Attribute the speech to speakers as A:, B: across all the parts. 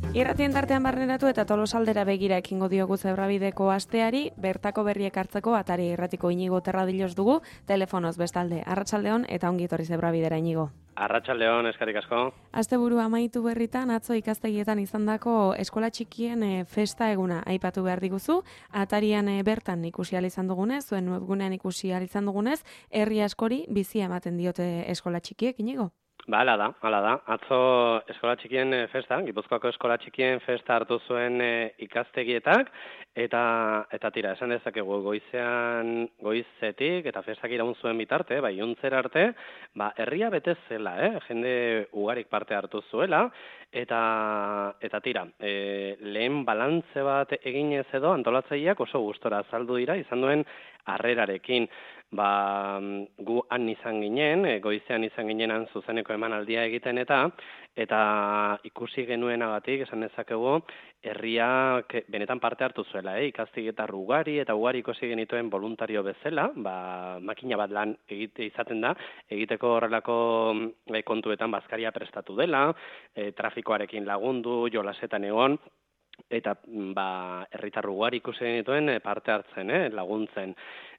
A: Irratien tartean barneratu eta Tolosaldera begira ekingo diogu Zebrabideko asteari, bertako berriek hartzeko Atari Irratiko Inigo Terradilos dugu, telefonoz bestalde. Arratsaldeon eta ongi etorri Zebrabidera Inigo.
B: Arratsaldeon, eskerrik asko.
A: Asteburu amaitu berritan atzo ikastegietan izandako eskola txikien festa eguna aipatu behar diguzu. Atarian bertan ikusi ahal izan dugunez, zuen webgunean ikusi ahal izan dugunez, herri askori bizia ematen diote eskola txikiek, Inigo.
B: Hala da. Atzo eskola txikien festa, Gipuzkoako eskola txikien festa hartu zuen ikastegietak, eta tira, esan dezakegu goizetik, eta festak iraun zuen bitarte, iluntzera arte, herria bete zela, jende ugarik parte hartu zuela, eta tira, lehen balantze bat eginez edo antolatzaileak oso gustora azaldu dira, izan duen harrerarekin. Gu han izan ginen, goizean izan ginenan zuzeneko emanaldia egiten eta ikusi genuenagatik esan dezakegu herriak benetan parte hartu zuela, ikastegietar ugari eta ugari ikusi genituen voluntario bezala, makina bat lan izaten da, egiteko horrelako kontuetan bazkaria prestatu dela, trafikoarekin lagundu, jolasetan egon, eta herritar ugari ikusi genituen parte hartzen, laguntzen.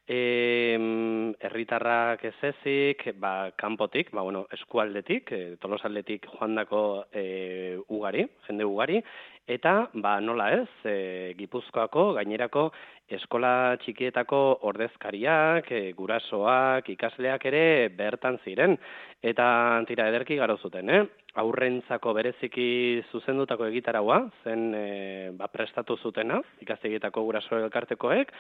B: Herritarrak ez ezik, kanpotik, eskualdetik, Tolosaldetik joandako jende ugari, eta nola ez, Gipuzkoako gainerako eskola txikietako ordezkariak, gurasoak, ikasleak ere bertan ziren. Eta tira ederki garo zuten, aurrentzako bereziki zuzendutako egitaraua, zen prestatu zutena, ikastegietako guraso elkartekoek,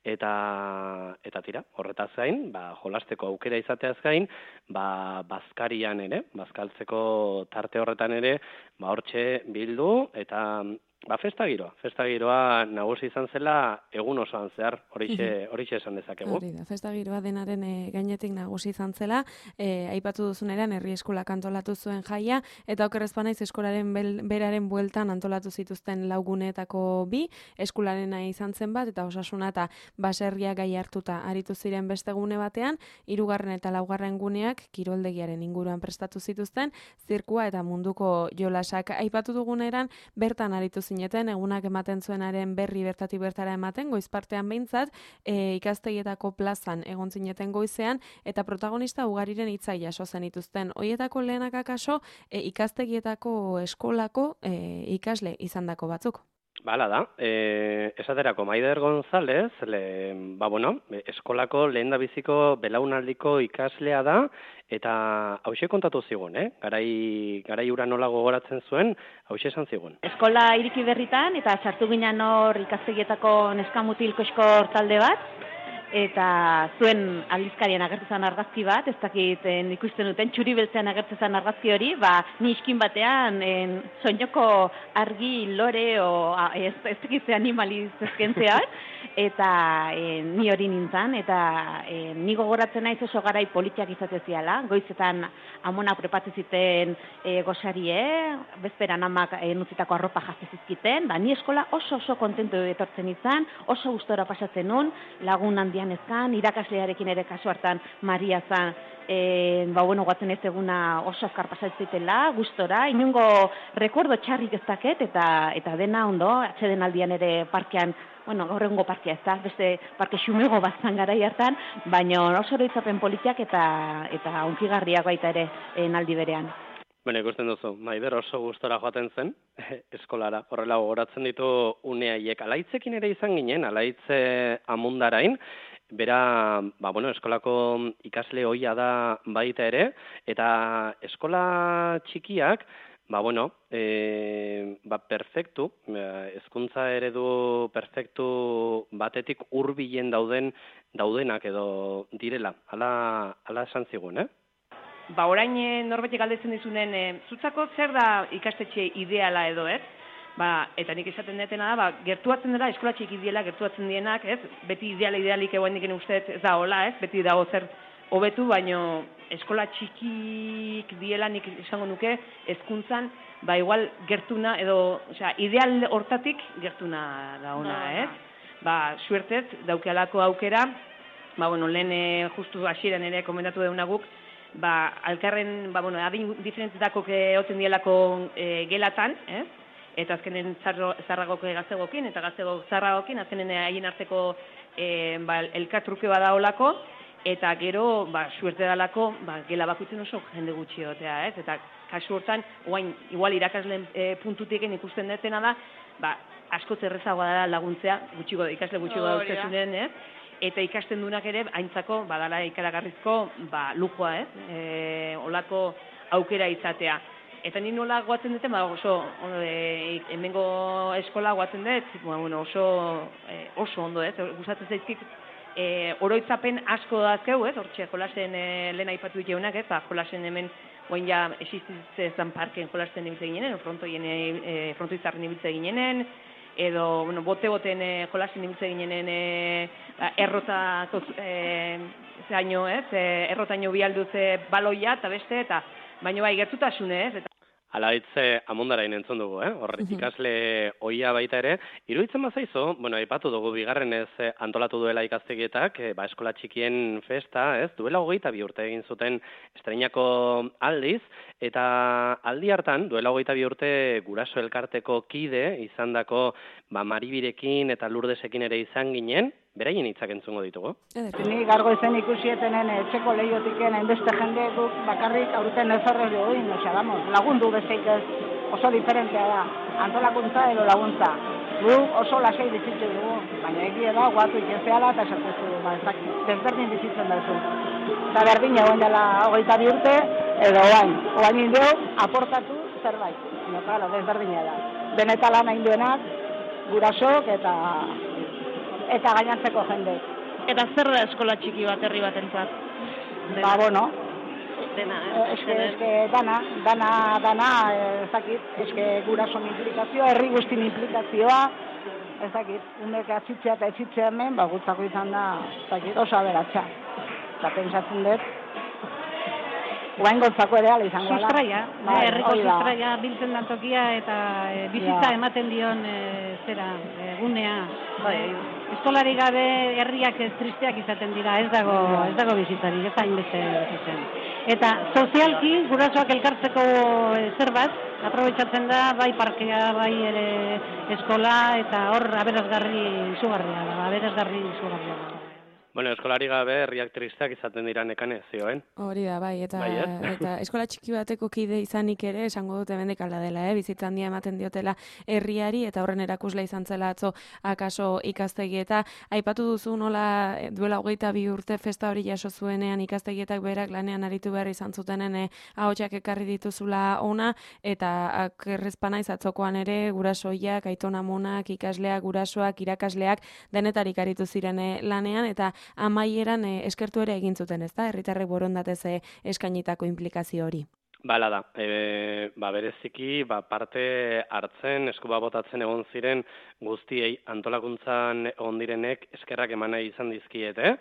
B: eta tira, horretaz gain, jolasteko aukera izateaz gain, bazkarian ere, bazkaltzeko tarte horretan ere, hortxe bildu, eta festa giroa nagusi izan zela egun osoan zehar, horixe esan dezakegu.
A: Hori da, festa giroa denaren gainetik nagusi izan zela, aipatu duzuneran herri eskolak antolatu zuen jaia, eta okerrezpa naiz eskolaren beraren bueltan antolatu zituzten lauguneetako bi, eskularena izan zen bat, eta Osasuna eta baserria gai hartuta aritu ziren beste gune batean, 3. eta 4. guneak kiroldegiaren inguruan prestatu zituzten, zirkua eta munduko jolasak aipatu duguneran, bertan aritu zineten, egunak ematen zuenaren berri bertatik bertara ematen, goizpartean behintzat, ikastegietako plazan egon zineten goizean, eta protagonista ugariren hitzak jaso zenituzten. Hoietako lehenak akaso, ikastegietako eskolako ikasle izandako batzuk.
B: Hala da, esaterako Maider González, eskolako lehendabiziko belaunaldiko ikaslea da, eta hauxe kontatu zigun, garai ura nola gogoratzen zuen, hauxe esan zigun.
C: Eskola iriki berritan, eta sartu ginen hor ikastegietako neskamutilko eskor talde bat, eta zuen aldizkarian agertu zen argazki bat, ez dakit ikusten duten, txuri beltzean agertu zen argazki hori, ni iskin batean soinoko argi, lore, ez dakit ze animaliz ezkentzean, eta ni hori nintzen, eta ni gogoratzen naiz oso garai politiak izate ziala, goizetan amona prepatu ziten gosarie, bezperan amak nutzitako arropa jazte zizkiten, ni eskola oso kontentu etortzen izan, oso gustora pasatzen nun, lagun handian ezkan, irakaslearekin ere kasu hartan Maria zan, guatzen ez eguna oso azkar pasatzitela, gustora, inungo rekordo txarrik ez daket, eta dena ondo, atxeden aldian ere parkean, horrengo parkea ez da, beste parke xumego bat zan garai hartan, baina oso oroitzapen politiak eta onkigarriak baita ere naldi berean.
B: Ikusten duzu, Maider oso gustora joaten zen, eskolara, horrela gogoratzen ditu uneaiek. Alaitzekin ere izan ginen, alaitze amundarain, bera, eskolako ikasle ohia da baita ere, eta eskola txikiak, perfektu, hezkuntza eredu perfektu batetik hurbilen daudenak edo direla, hala esan zigun,
D: Orain norbetik galdetzen dizunen, zutzako zer da ikastetxe ideala edo, ez? Eta nik esaten detena da, gertuatzen dela, eskola txiki diela gertuatzen dienak, ez? Beti idealik egoen diken uste ez da hola, ez? Beti dago zer hobetu, baino eskola txikik diela nik esango nuke hezkuntzan, igual gertuna edo, ideal hortatik gertuna da ona, ez? Suertez, daukealako aukera, lehen justu hasieran ere komentatu deuna guk, alkarren, adin diferentetako egoten dielako gelatan, ez? eta azkenen zarragoko gaztegokin, eta gaztegok zarragokin, azkenen haien arteko elkartruke bada olako, eta gero, suerte dalako, gela bakutzen oso jende gutxi egotea, ez? Eta kasu hortan, igual irakasleen puntutiken ikusten detena da, asko zerrezagoa da laguntzea, ikasle gutxigo dautzezunen, ez? Eta ikasten dunak ere, haintzako, badala ikaragarrizko, lujoa, ez? Olako aukera izatea. Eta ni nola guatzen dute, oso, hemengo eskola guatzen dut, oso ondo, ez? Gustatzen zaizkik, oroitzapen asko dazkeu, ez? Hortxe, jolasen lehen aipatu diteunak, ez? Jolasen hemen, oain ja, existitzen parken jolasten ibiltzen ginen, frontoizarren ibiltzen ginen, edo, bote-boten jolasen ibiltzen ginen errotako zaino, ez? Errotaino bialduz baloia eta beste, eta baino gertutasune, ez?
B: Ala hitz amondarain entzun dugu, hor ikasle ohia baita ere. Iruditzen bazaizu, aipatu dugu bigarrenez antolatu duela ikastegietak, eskola txikien festa, ez? Duela 22 urte egin zuten estreinako aldiz, eta aldi hartan, duela 22 urte guraso elkarteko kide, izandako Maribirekin eta Lurdesekin ere izan ginen, beraien hitzak entzungo ditugu.
E: Ni gargo izen ikusietenen etxeko lehiotiken hainbeste jende duk bakarrik aurten ezorrez duguin, lagundu bezeik ez oso diferentea da, antolakuntza edo laguntza. Gu oso lasei bizitzu dugu, baina egia da, guatu ikezeala eta esatezu, desberdin bizitzen duzu. Eta berdin egon dela 22 urte, edo oain indio, aportatu zerbait. Desberdina da. Benetala nahi duenak, gurasok eta gainantzeko jende.
C: Eta zer da eskola txiki bat herri batentzat? Dena,
E: dana, ezakit, gurason implikazioa, herri guztin implikazioa, ezakit, umek atzitzea eta etzitzea hemen, gutzako izan da, ezakit, oso aberatsa. Eta pensatzen dut, guain gontzako ere ala izango da.
F: Sustraia, herriko sustraia biltzen da tokia eta bizitza ematen dion gunea. Eskolari gabe herriak tristeak izaten dira, ez dago bizitzari, ez hainbeste bizitzen. Eta sozialki gurasoak elkartzeko zerbait, aprobetxatzen da, bai parkea, bai ere eskola, eta hor aberasgarri izugarria da.
B: Eskolari gabe herriak tristeak izaten dira nekane, zioen?
A: Hori da, bai, eta eskola txiki bateko kide izanik ere, esango dute bendik alda dela, bizitza handia ematen diotela herriari, eta horren erakusle izan zela atzo akaso ikastegi, eta aipatu duzu nola duela 22 urte festa hori jaso zuenean ikastegietak berak lanean aritu behar izan zutenen ahotsak ekarri dituzula ona, eta akerrezpana izatzokoan ere gurasoiak, aitonamonak, ikasleak, gurasoak, irakasleak, denetarik aritu ziren lanean, eta amaieran eskertu ere egin zuten, ezta? Herritarrek borondatez eskainitako implikazio hori.
B: Bala da, bereziki parte hartzen, eskuba botatzen egon ziren guztiei antolakuntzan egon direnek eskerrak eman nahi izan dizkiete,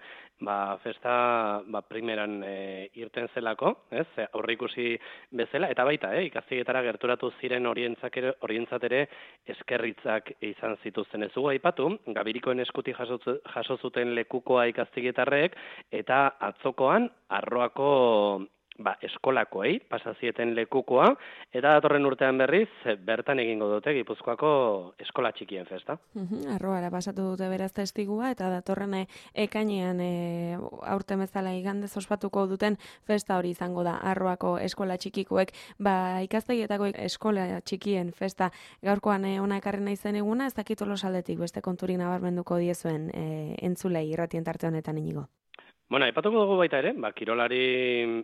B: festa primeran irten zelako, ez? Aurreikusi bezala, eta baita, ikastegietara gerturatu ziren horientzat ere eskerritzak izan zituzten. Ez dugu aipatu, Gabirikoen eskutik jaso zuten lekukoa ikastegietarrek, eta atzokoan Arroako eskolakoei pasazieten lekukoa, eta datorren urtean berriz, bertan egingo dute Gipuzkoako eskola txikien festa.
A: Arroara pasatu dute beraz testigua, eta datorren ekainean aurten bezala igandez ospatuko duten festa hori izango da Arroako eskola txikikoek. Ikastegietako eskola txikien festa gaurkoan ona ekarri nahi zen eguna, ez dakit Tolosaldetik beste konturik nabarmenduko diezuen entzulei irratien tarte honetan Inigo.
B: Aipatuko dugu baita ere, kirolari,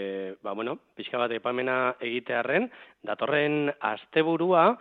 B: pixka bat epamena egitearren, datorren asteburuan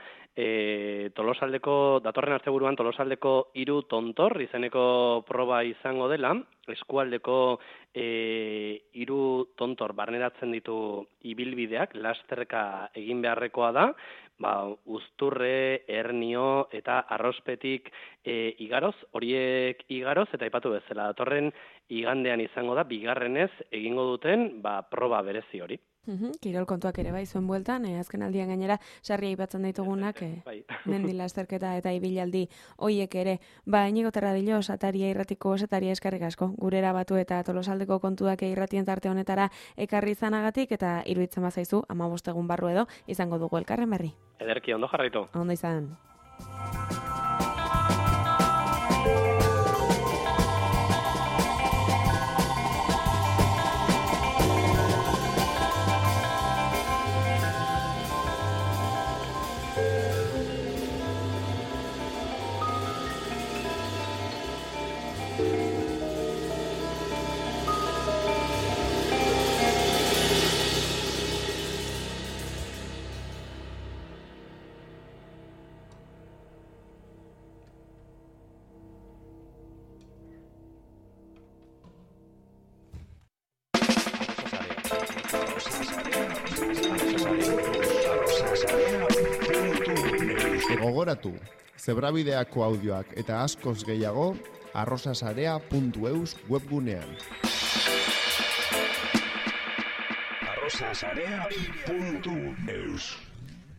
B: Tolosaldeko 3 tontor izeneko proba izango dela, eskualdeko 3 tontor barneratzen ditu ibilbideak, lasterka egin beharrekoa da, uzturre, hernio eta arrospetik igaroz, horiek igaroz, eta aipatu bezala, datorren igandean izango da, bigarrenez egingo duten proba berezi hori.
A: Kirol kontuak ere bai zuen bueltan, azken aldian gainera sarri aipatzen ditugunak mendi lasterketa eta ibilaldi hoiek ere. Inigo Terradillo, Sataria irratiko Sataria eskerrik asko, gurera batu eta Tolosaldeko kontuak irratien tarte honetara ekarri izanagatik, eta iruditzen bazaizu 15 egun barru edo izango dugu elkarren berri.
B: Ederki, ondo jarraitu.
A: Ondo izan.
G: Gogoratu, zebrabideako audioak eta askoz gehiago arrosasarea.eus webgunean.
H: arrosasarea.eus